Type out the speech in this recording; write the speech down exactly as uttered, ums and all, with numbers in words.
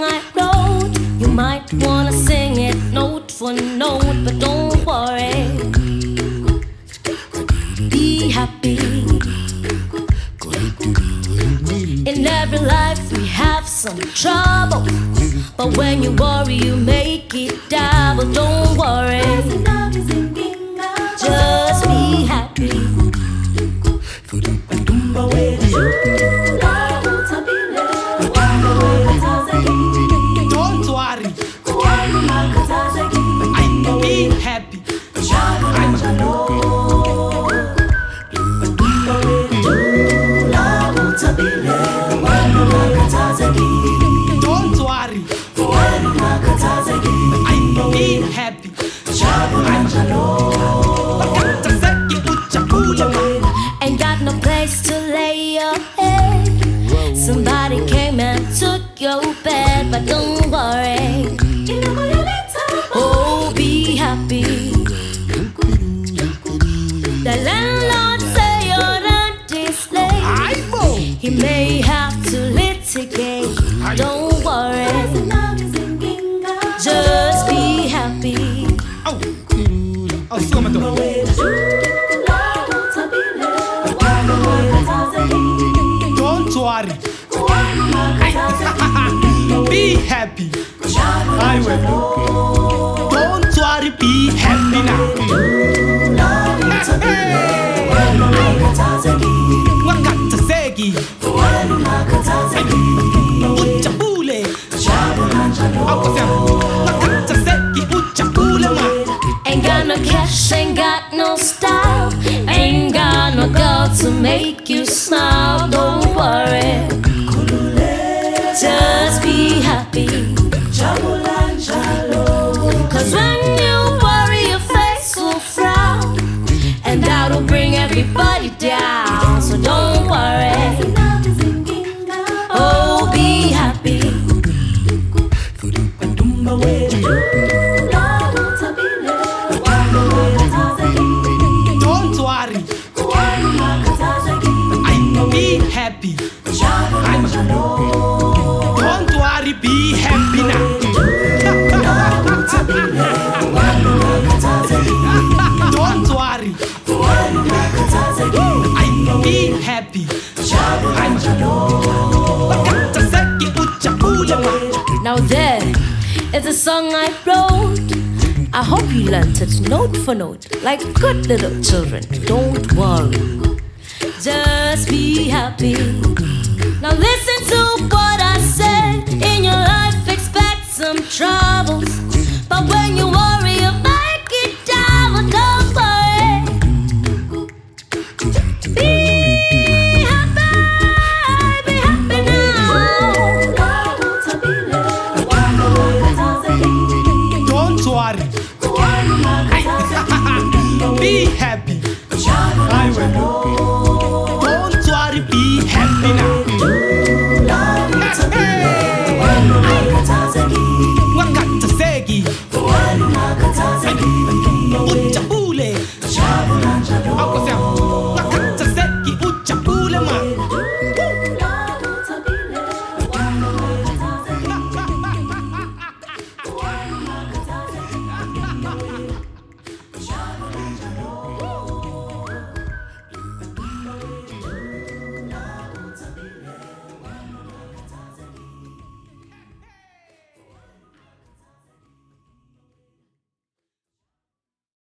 I wrote. You might wanna sing it note for note, but don't worry. Be happy. In every life we have some trouble, but when you worry you make it double. Don't worry, just be happy. Don't worry, I be happy. Don't worry, I be happy. Ain't got no place to lay your head. Somebody came and took your bed, but don't worry. Oh, be happy. The landlord say your rent is late. He may have to litigate. Don't worry, just be happy. Oh, oh, so much. Don't worry, be happy. I will. Don't worry, be happy now. Wakatasegi, Uchabule, Wakatasegi, Uchabule. Ain't got no cash, ain't got no style, ain't got no girl to make you smile. Don't worry, just be happy. Cause when you worry your face will frown, and that'll bring everybody down. So don't worry, oh be happy. Don't worry, I be happy. Don't worry, be happy now. Don't worry, I be happy. Now there is a song I wrote. I hope you learnt it note for note, like good little children. Don't worry, just be happy. Now listen to what I said. In your life expect some troubles, but when you worry you make it double. Don't worry, be happy, be happy now. Don't worry, be happy. I will.